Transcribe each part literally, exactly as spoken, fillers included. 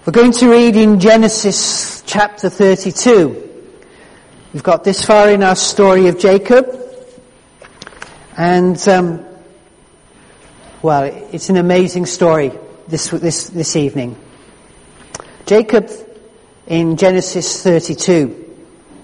We're going to read in Genesis chapter thirty-two. We've got this far in our story of Jacob. And, um, well, it's an amazing story this, this, this evening. Jacob in Genesis thirty-two.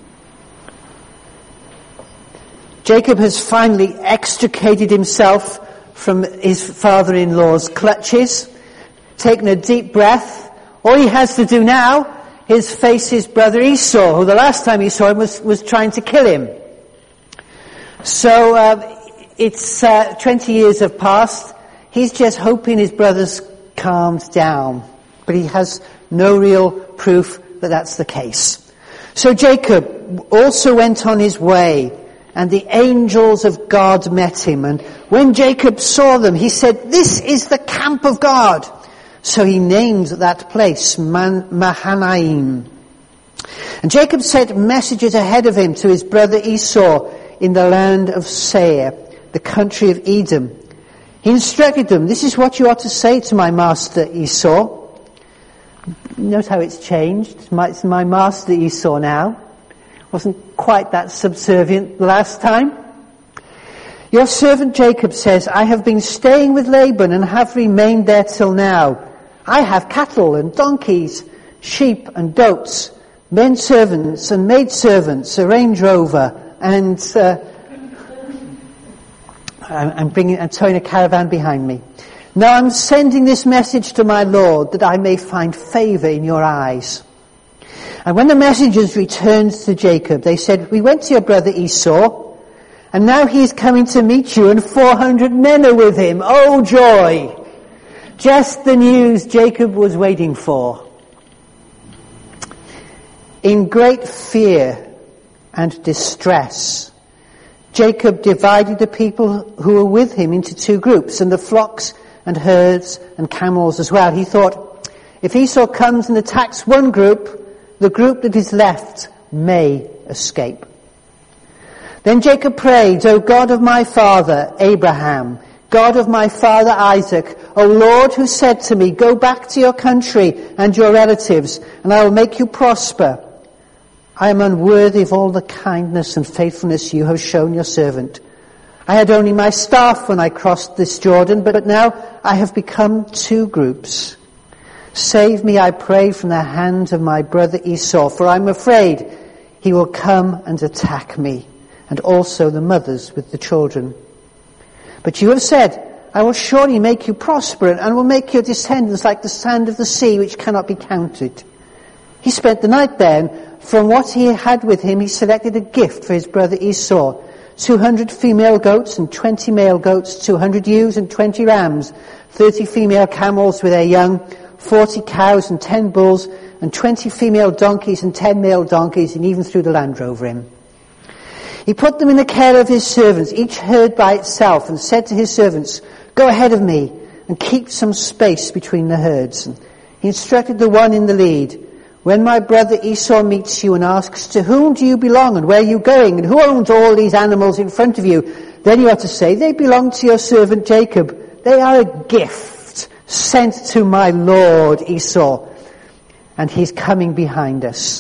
Jacob has finally extricated himself from his father-in-law's clutches, taken a deep breath. All he has to do now is face his brother Esau, who the last time he saw him was, was trying to kill him. So uh, it's uh, twenty years have passed. He's just hoping his brother's calmed down, but he has no real proof that that's the case. So Jacob also went on his way, and the angels of God met him. And when Jacob saw them, he said, "This is the camp of God." So he named that place Man- Mahanaim. And Jacob sent messengers ahead of him to his brother Esau in the land of Seir, the country of Edom. He instructed them, "This is what you are to say to my master Esau." Note how it's changed. It's my master Esau now. Wasn't quite that subservient the last time. "Your servant Jacob says, I have been staying with Laban and have remained there till now. I have cattle and donkeys, sheep and goats, men servants and maid servants, a Range Rover, and uh, I'm bringing, I'm towing a caravan behind me. Now I'm sending this message to my Lord that I may find favour in your eyes." And when the messengers returned to Jacob, they said, "We went to your brother Esau, and now he is coming to meet you, and four hundred men are with him." Oh, joy! Just the news Jacob was waiting for. In great fear and distress, Jacob divided the people who were with him into two groups, and the flocks and herds and camels as well. He thought, if Esau comes and attacks one group, the group that is left may escape. Then Jacob prayed, "O God of my father Abraham, God of my father Isaac, O Lord, who said to me, 'Go back to your country and your relatives, and I will make you prosper.' I am unworthy of all the kindness and faithfulness you have shown your servant. I had only my staff when I crossed this Jordan, but now I have become two groups. Save me, I pray, from the hand of my brother Esau, for I am afraid he will come and attack me, and also the mothers with the children. But you have said, I will surely make you prosper, and will make your descendants like the sand of the sea, which cannot be counted." He spent the night there, and from what he had with him, he selected a gift for his brother Esau, two hundred female goats and twenty male goats, two hundred ewes and twenty rams, thirty female camels with their young, forty cows and ten bulls, and twenty female donkeys and ten male donkeys, and even threw the Land Rover in. He put them in the care of his servants, each herd by itself, and said to his servants, "Go ahead of me and keep some space between the herds." And he instructed the one in the lead, "When my brother Esau meets you and asks, 'To whom do you belong and where are you going and who owns all these animals in front of you?' then you are to say, 'They belong to your servant Jacob. They are a gift sent to my lord Esau, and he's coming behind us.'"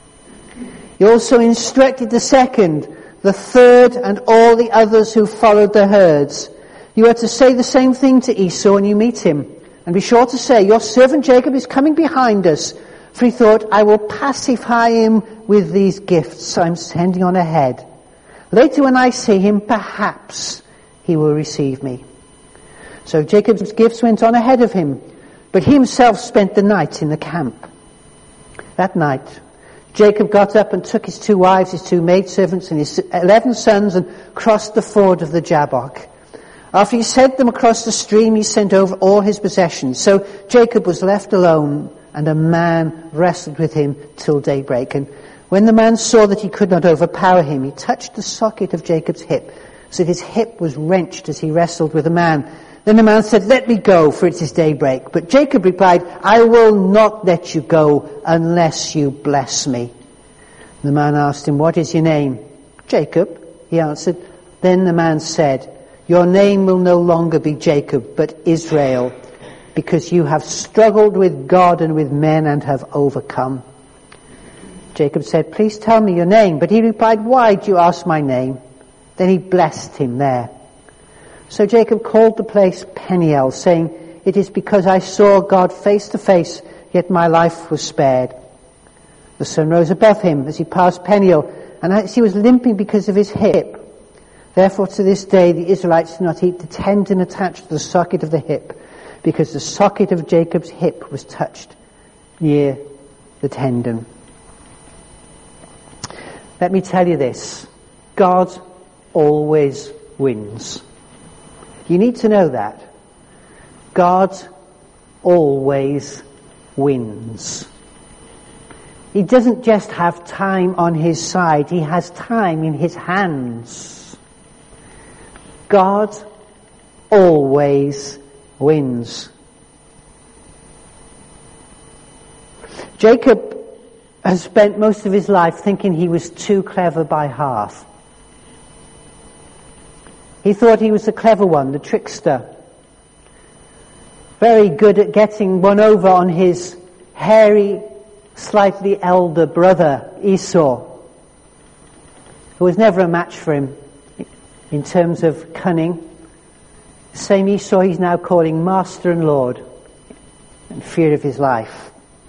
He also instructed the second, the third, and all the others who followed the herds. "You are to say the same thing to Esau when you meet him. And be sure to say, 'Your servant Jacob is coming behind us.' For he thought, I will pacify him with these gifts I'm sending on ahead. Later when I see him, perhaps he will receive me." So Jacob's gifts went on ahead of him, but he himself spent the night in the camp. That night, Jacob got up and took his two wives, his two maidservants, and his eleven sons, and crossed the ford of the Jabbok. After he sent them across the stream, he sent over all his possessions. So Jacob was left alone, and a man wrestled with him till daybreak. And when the man saw that he could not overpower him, he touched the socket of Jacob's hip, so that his hip was wrenched as he wrestled with the man. Then the man said, "Let me go, for it is daybreak." But Jacob replied, "I will not let you go unless you bless me." The man asked him, "What is your name?" "Jacob," he answered. Then the man said, "Your name will no longer be Jacob, but Israel, because you have struggled with God and with men and have overcome." Jacob said, "Please tell me your name." But he replied, "Why do you ask my name?" Then he blessed him there. So Jacob called the place Peniel, saying, "It is because I saw God face to face, yet my life was spared." The sun rose above him as he passed Peniel, and as he was limping because of his hip. Therefore to this day the Israelites do not eat the tendon attached to the socket of the hip, because the socket of Jacob's hip was touched near the tendon. Let me tell you this. God always wins. You need to know that. God always wins. He doesn't just have time on his side, he has time in his hands. God always wins. Jacob has spent most of his life thinking he was too clever by half. He thought he was the clever one, the trickster. Very good at getting one over on his hairy, slightly elder brother, Esau, who was never a match for him in terms of cunning. The same Esau he's now calling Master and Lord, in fear of his life.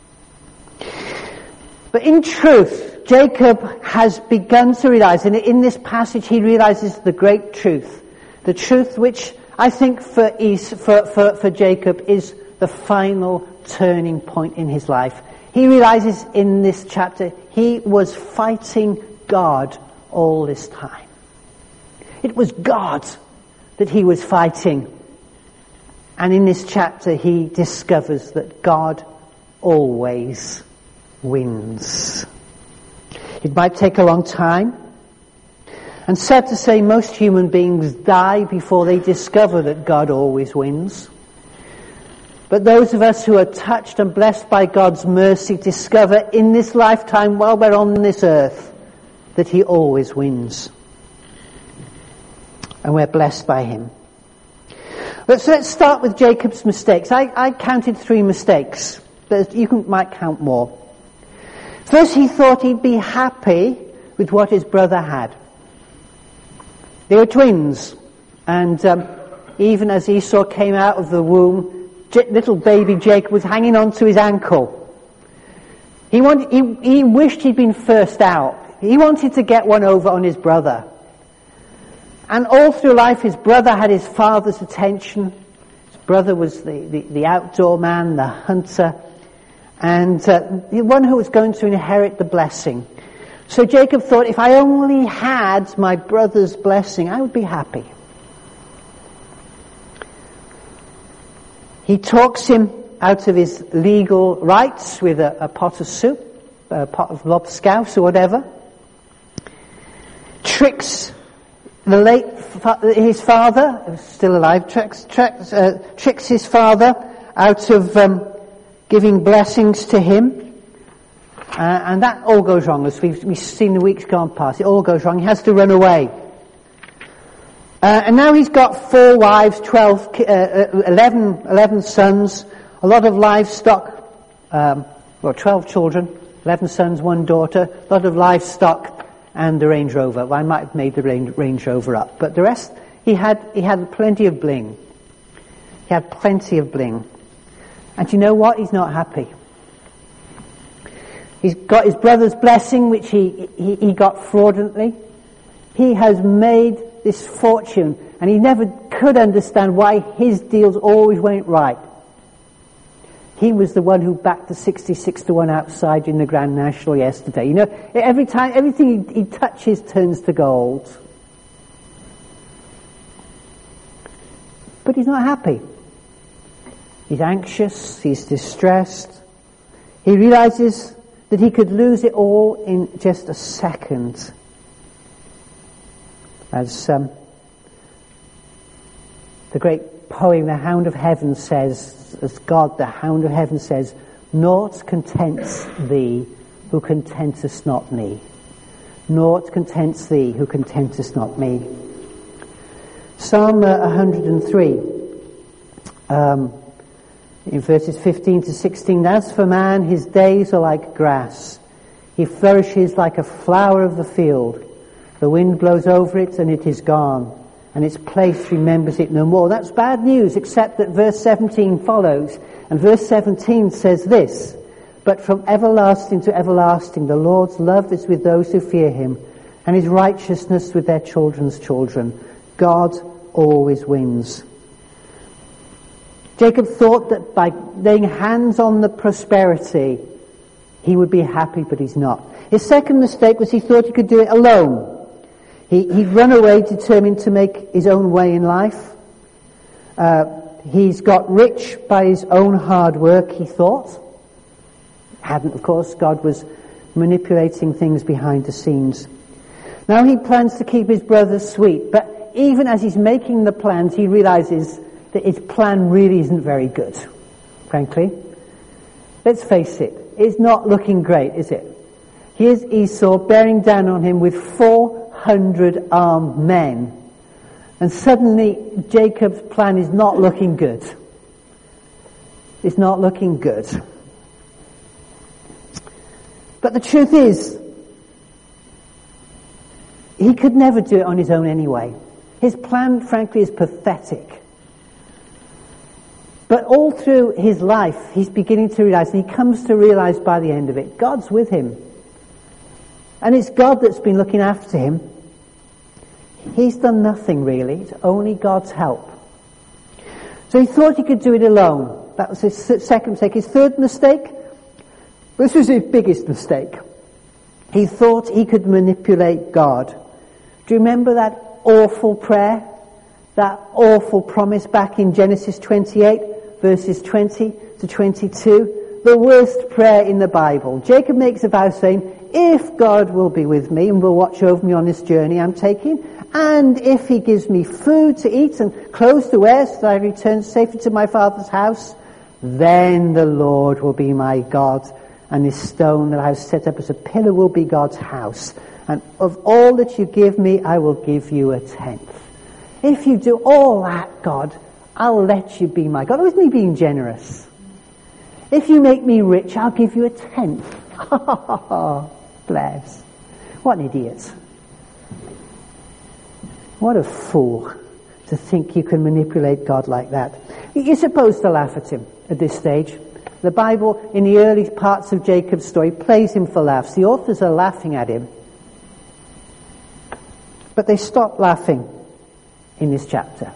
But in truth, Jacob has begun to realize, and in this passage he realizes the great truth, the truth which I think for, Es- for, for, for Jacob is the final turning point in his life. He realizes in this chapter he was fighting God all this time. It was God that he was fighting. And in this chapter he discovers that God always wins. It might take a long time. And sad to say, most human beings die before they discover that God always wins. But those of us who are touched and blessed by God's mercy discover in this lifetime, while we're on this earth, that he always wins. And we're blessed by him. Let's, let's start with Jacob's mistakes. I, I counted three mistakes. But you can, might count more. First, he thought he'd be happy with what his brother had. They were twins. And um, even as Esau came out of the womb, J- little baby Jacob was hanging on to his ankle. He, wanted, he, he wished he'd been first out. He wanted to get one over on his brother. And all through life, his brother had his father's attention. His brother was the, the, the outdoor man, the hunter, and uh, the one who was going to inherit the blessing. So Jacob thought, if I only had my brother's blessing, I would be happy. He talks him out of his legal rights with a, a pot of soup, a pot of lobscouse or whatever. Tricks the late his father, who's still alive, tricks, tricks, uh, tricks his father out of um, giving blessings to him. Uh, and that all goes wrong, as we've, we've seen the weeks gone past. It all goes wrong. He has to run away. Uh, and now he's got four wives, twelve, uh, eleven, eleven sons, a lot of livestock, um, well, twelve children, eleven sons, one daughter, a lot of livestock, and the Range Rover. Well, I might have made the Range, Range Rover up, but the rest, he had, he had plenty of bling. He had plenty of bling. And you know what? He's not happy. He's got his brother's blessing, which he, he, he got fraudulently. He has made this fortune, and he never could understand why his deals always went right. He was the one who backed the sixty-six to one outside in the Grand National yesterday. You know, every time, everything he, he touches turns to gold. But he's not happy. He's anxious, he's distressed. He realizes that he could lose it all in just a second. As um, the great poem, The Hound of Heaven, says, as God, the Hound of Heaven, says, "Naught contents thee who contentest not me. Naught contents thee who contentest not me." Psalm uh, one hundred three um, In verses fifteen to sixteen, as for man, his days are like grass. He flourishes like a flower of the field. The wind blows over it and it is gone, and its place remembers it no more. That's bad news, except that verse seventeen follows. And verse seventeen says this, but from everlasting to everlasting, the Lord's love is with those who fear him, and his righteousness with their children's children. God always wins. Jacob thought that by laying hands on the prosperity, he would be happy, but he's not. His second mistake was he thought he could do it alone. He, he'd run away, determined to make his own way in life. Uh, he's got rich by his own hard work, he thought. Hadn't, of course. God was manipulating things behind the scenes. Now he plans to keep his brothers sweet, but even as he's making the plans, he realizes that his plan really isn't very good, frankly. Let's face it, it's not looking great, is it? Here's Esau bearing down on him with four hundred armed men. And suddenly Jacob's plan is not looking good. It's not looking good. But the truth is, he could never do it on his own anyway. His plan, frankly, is pathetic. But all through his life, he's beginning to realize, and he comes to realize by the end of it, God's with him. And it's God that's been looking after him. He's done nothing really. It's only God's help. So he thought he could do it alone. That was his second mistake. His third mistake, this was his biggest mistake. He thought he could manipulate God. Do you remember that awful prayer? That awful promise back in Genesis twenty-eight, verses twenty to twenty-two? The worst prayer in the Bible. Jacob makes a vow saying, if God will be with me and will watch over me on this journey I'm taking, and if he gives me food to eat and clothes to wear so that I return safely to my father's house, then the Lord will be my God, and this stone that I have set up as a pillar will be God's house. And of all that you give me, I will give you a tenth. If you do all that, God, I'll let you be my God. With me being generous. If you make me rich, I'll give you a tenth. Bless. What an idiot. What a fool to think you can manipulate God like that. You're supposed to laugh at him at this stage. The Bible, in the early parts of Jacob's story, plays him for laughs. The authors are laughing at him. But they stop laughing in this chapter.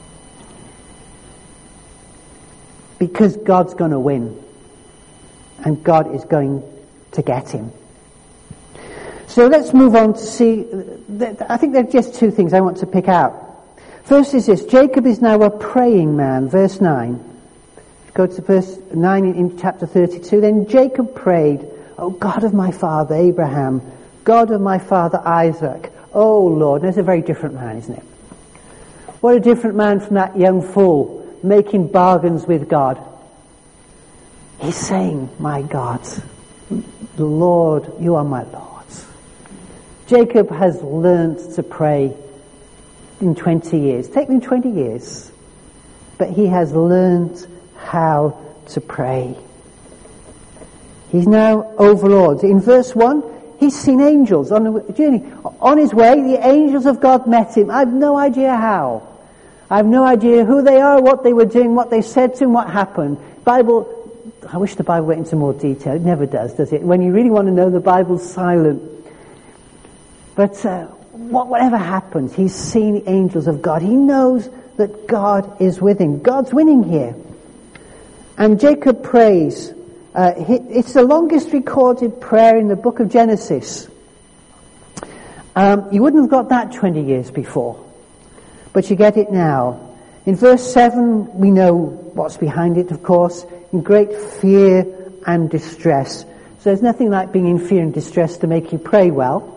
Because God's going to win. And God is going to get him. So let's move on to see, I think there are just two things I want to pick out. First is this, Jacob is now a praying man, verse nine. Go to verse nine in chapter thirty-two. Then Jacob prayed, O God of my father Abraham, God of my father Isaac, O Lord. There's a very different man, isn't it? What a different man from that young fool making bargains with God. He's saying, my God, Lord, you are my Lord. Jacob has learnt to pray in twenty years. It's taken him twenty years. But he has learnt how to pray. He's now overawed. In verse one, he's seen angels on the journey. On his way, the angels of God met him. I have no idea how. I have no idea who they are, what they were doing, what they said to him, what happened. Bible, I wish the Bible went into more detail. It never does, does it? When you really want to know, the Bible's silent. But uh, whatever happens, he's seen the angels of God. He knows that God is with him. God's winning here. And Jacob prays. Uh, it's the longest recorded prayer in the book of Genesis. Um, you wouldn't have got that twenty years before. But you get it now. In verse seven, we know what's behind it, of course. In great fear and distress. So there's nothing like being in fear and distress to make you pray well.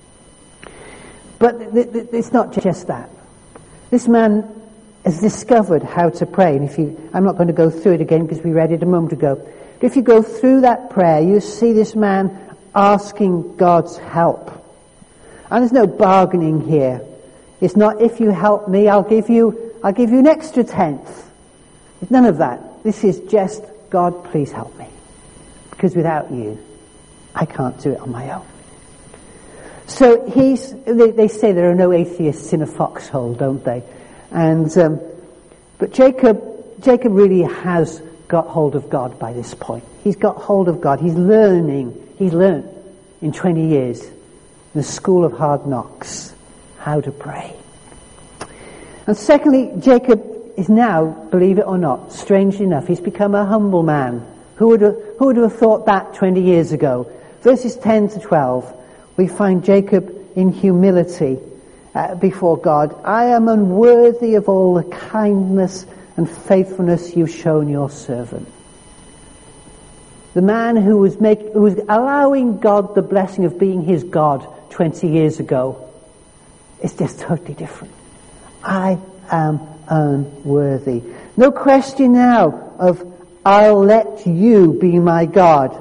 But th- th- it's not just that. This man has discovered how to pray. And if you, I'm not going to go through it again because we read it a moment ago. But if you go through that prayer, you see this man asking God's help. And there's no bargaining here. It's not, if you help me, I'll give you, I'll give you an extra tenth. There's none of that. this is just, God, please help me. Because without you, I can't do it on my own. So he's, they, they say there are no atheists in a foxhole, don't they? And, um, but Jacob, Jacob really has got hold of God by this point. He's got hold of God. He's learning, he's learned in twenty years, in the school of hard knocks, how to pray. And secondly, Jacob is now, believe it or not, strangely enough, he's become a humble man. Who would have, who would have thought that twenty years ago? Verses ten to twelve, we find Jacob in humility uh, before God. I am unworthy of all the kindness and faithfulness you've shown your servant. The man who was, make, who was allowing God the blessing of being his God twenty years ago is just totally different. I am unworthy. No question now of, I'll let you be my God.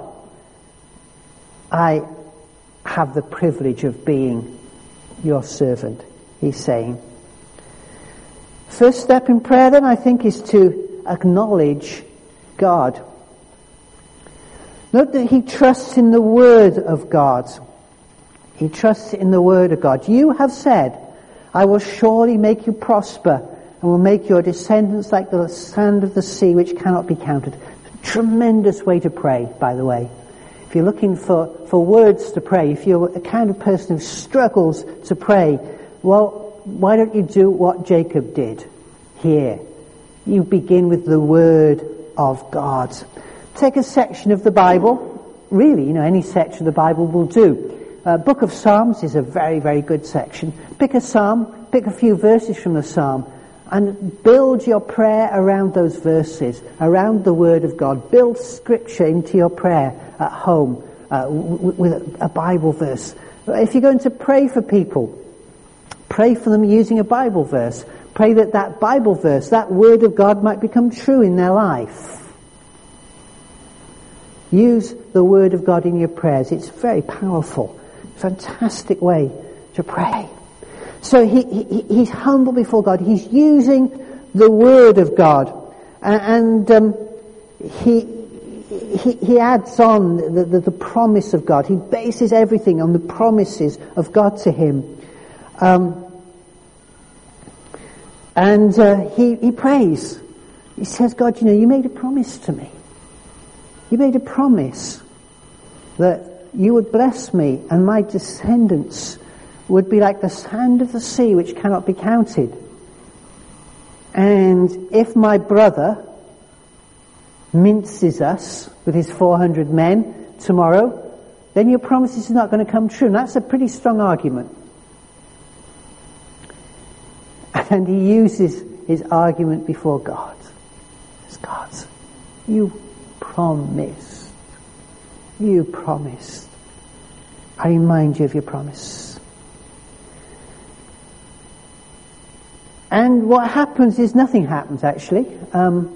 I have the privilege of being your servant, he's saying. First step in prayer then, I think, is to acknowledge God. Note that he trusts in the word of God. He trusts in the word of God. You have said, I will surely make you prosper and will make your descendants like the sand of the sea, which cannot be counted. Tremendous way to pray, by the way. If you're looking for, for words to pray, if you're a kind of person who struggles to pray, well, why don't you do what Jacob did here? You begin with the word of God. Take a section of the Bible. Really, you know, any section of the Bible will do. Uh, Book of Psalms is a very, very good section. Pick a psalm, pick a few verses from the psalm, and build your prayer around those verses, around the Word of God. Build Scripture into your prayer at home uh, w- with a Bible verse. If you're going to pray for people, pray for them using a Bible verse. Pray that that Bible verse, that Word of God, might become true in their life. Use the Word of God in your prayers. It's very powerful. Fantastic way to pray. So he, he he's humble before God. He's using the Word of God. And um, he, he he adds on the, the, the promise of God. He bases everything on the promises of God to him. Um, and uh, he, he prays. He says, God, you know, you made a promise to me. You made a promise that you would bless me and my descendants would be like the sand of the sea, which cannot be counted. And if my brother minces us with his four hundred men tomorrow, then your promise is not going to come true. And that's a pretty strong argument. And he uses his argument before God. It's God, you promised. You promised. I remind you of your promise. And what happens is nothing happens, actually. Um,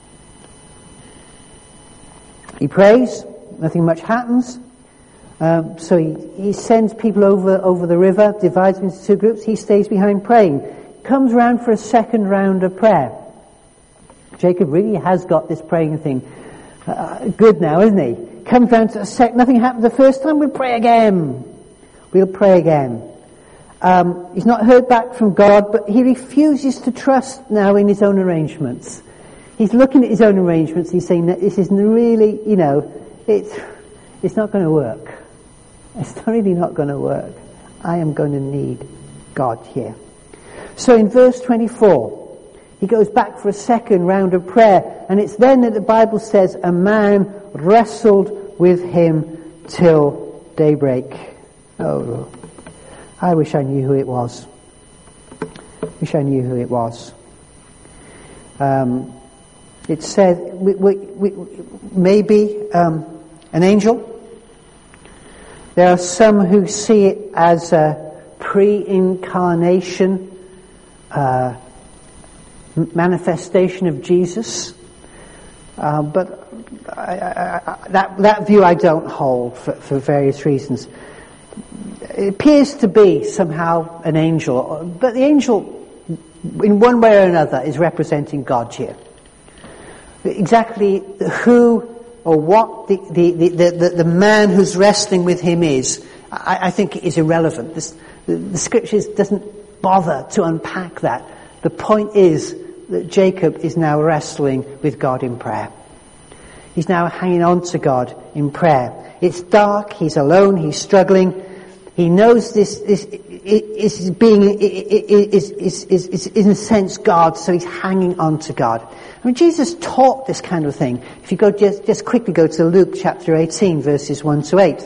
he prays, nothing much happens. Um, so he, he sends people over over the river, divides them into two groups. He stays behind praying. Comes round for a second round of prayer. Jacob really has got this praying thing uh, good now, isn't he? Comes round to a sec. Nothing happened the first time. We'll pray again. We'll pray again. Um, he's not heard back from God, but he refuses to trust now in his own arrangements. He's looking at his own arrangements. He's saying that this isn't really, you know, it's it's not going to work. It's really not going to work. I am going to need God here. So in verse twenty-four, he goes back for a second round of prayer, and it's then that the Bible says a man wrestled with him till daybreak. Oh, I wish I knew who it was. Wish I knew who it was. Um, it said we, we, we, maybe um, an angel. There are some who see it as a pre-incarnation uh, manifestation of Jesus, uh, but I, I, I, that that view I don't hold for, for various reasons. It appears to be somehow an angel, but the angel, in one way or another, is representing God here. Exactly who or what the, the, the, the, the man who's wrestling with him is, I, I think is irrelevant. This, the, the scriptures doesn't bother to unpack that. The point is that Jacob is now wrestling with God in prayer. He's now hanging on to God in prayer. It's dark, he's alone, he's struggling. He knows this, this is being, is, is, is, is in a sense God, so he's hanging on to God. I mean, Jesus taught this kind of thing. If you go, just, just quickly go to Luke chapter eighteen, verses one to eight.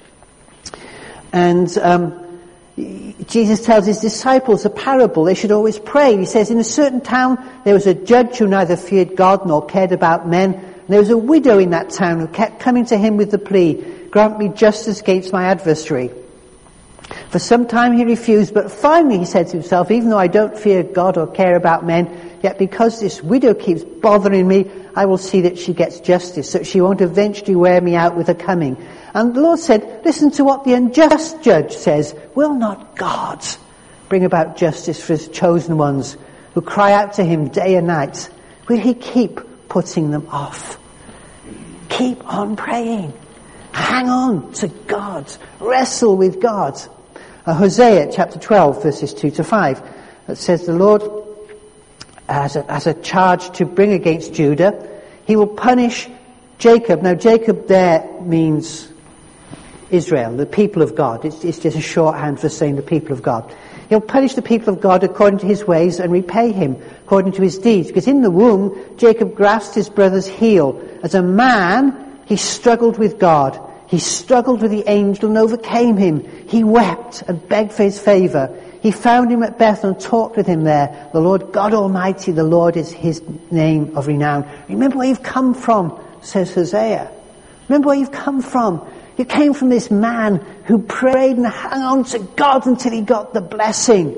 And, um, Jesus tells his disciples a parable. They should always pray. He says, in a certain town there was a judge who neither feared God nor cared about men. And there was a widow in that town who kept coming to him with the plea, grant me justice against my adversary. For some time he refused, but finally he said to himself, even though I don't fear God or care about men, yet because this widow keeps bothering me, I will see that she gets justice, so that she won't eventually wear me out with her coming. And the Lord said, listen to what the unjust judge says. Will not God bring about justice for his chosen ones who cry out to him day and night? Will he keep putting them off? Keep on praying. Hang on to God. Wrestle with God. Uh, Hosea chapter twelve, verses two to five. It says the Lord has a, has a charge to bring against Judah. He will punish Jacob. Now Jacob there means Israel, the people of God. It's, it's just a shorthand for saying the people of God. He'll punish the people of God according to his ways and repay him according to his deeds. Because in the womb, Jacob grasped his brother's heel. As a man, he struggled with God. He struggled with the angel and overcame him. He wept and begged for his favour. He found him at Bethel and talked with him there. The Lord God Almighty, the Lord is his name of renown. Remember where you've come from, says Hosea. Remember where you've come from. You came from this man who prayed and hung on to God until he got the blessing.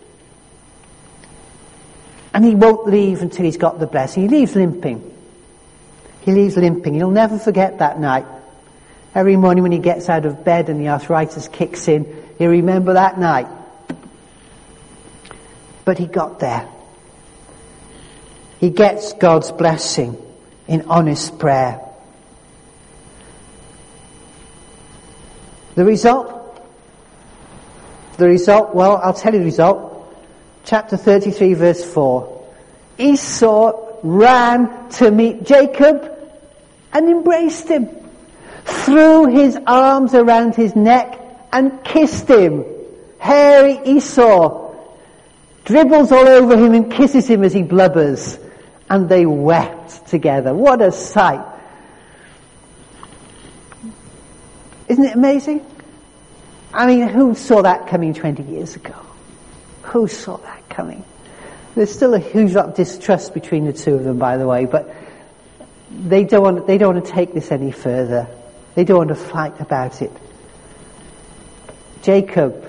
And he won't leave until he's got the blessing. He leaves limping. He leaves limping. He'll never forget that night. Every morning when he gets out of bed and the arthritis kicks in, he'll remember that night. But he got there. He gets God's blessing in honest prayer. The result? The result, well, I'll tell you the result. Chapter thirty-three, verse four. Esau ran to meet Jacob and embraced him, threw his arms around his neck and kissed him. Hairy Esau dribbles all over him and kisses him as he blubbers. And they wept together. What a sight. Isn't it amazing? I mean, who saw that coming twenty years ago? Who saw that coming? There's still a huge lot of distrust between the two of them, by the way, but they don't want, they don't want to take this any further. They don't want to fight about it. Jacob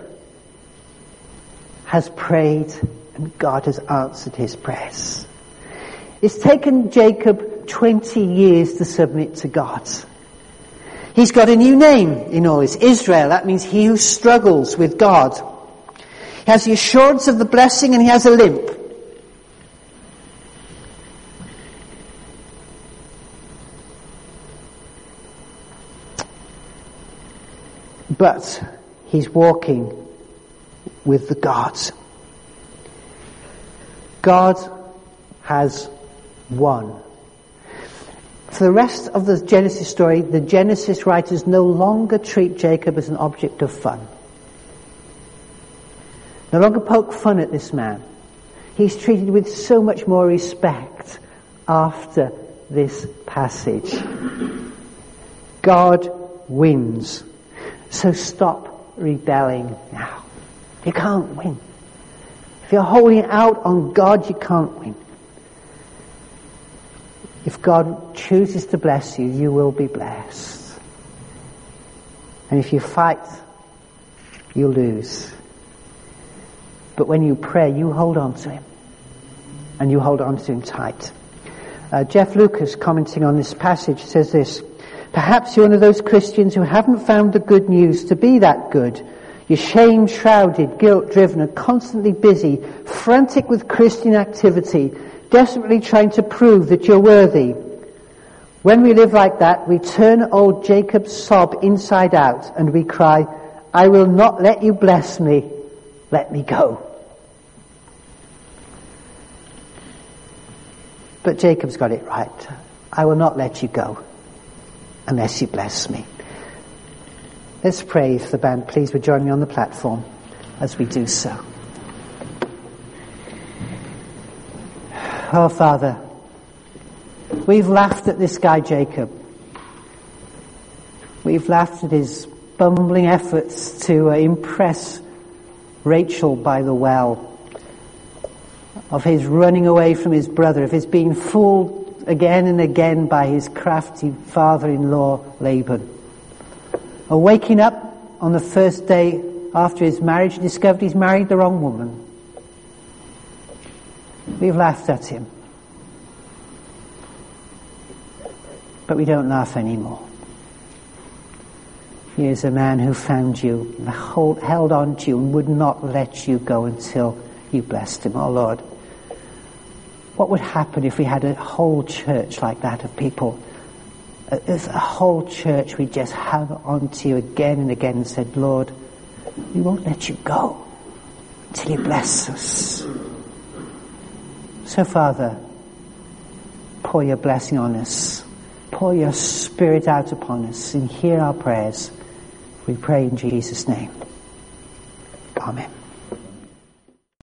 has prayed and God has answered his prayers. It's taken Jacob twenty years to submit to God. He's got a new name in all this. Israel, that means he who struggles with God. He has the assurance of the blessing and he has a limp. But he's walking with the gods. God has won. For the rest of the Genesis story, the Genesis writers no longer treat Jacob as an object of fun. No longer poke fun at this man. He's treated with so much more respect after this passage. God wins. So stop rebelling now. You can't win. If you're holding out on God, you can't win. If God chooses to bless you, you will be blessed. And if you fight, you lose. But when you pray, you hold on to him. And you hold on to him tight. Uh, Jeff Lucas, commenting on this passage, says this: perhaps you're one of those Christians who haven't found the good news to be that good. You're shame-shrouded, guilt-driven, and constantly busy, frantic with Christian activity, desperately trying to prove that you're worthy. When we live like that, we turn old Jacob's sob inside out and we cry, I will not let you bless me, let me go. But Jacob's got it right. I will not let you go unless you bless me. Let's pray. If the band please would join me on the platform as we do so. Oh, Father, we've laughed at this guy Jacob. We've laughed at his bumbling efforts to uh, impress Rachel by the well, of his running away from his brother, of his being fooled again and again by his crafty father-in-law Laban, of waking up on the first day after his marriage and discovered he's married the wrong woman. We've laughed at him. But we don't laugh anymore. He is a man who found you, hold, held on to you and would not let you go until you blessed him. Oh Lord, what would happen if we had a whole church like that of people? If a whole church we just hung on to you again and again and said, Lord, we won't let you go until you bless us. So Father, pour your blessing on us. Pour your Spirit out upon us and hear our prayers. We pray in Jesus' name. Amen.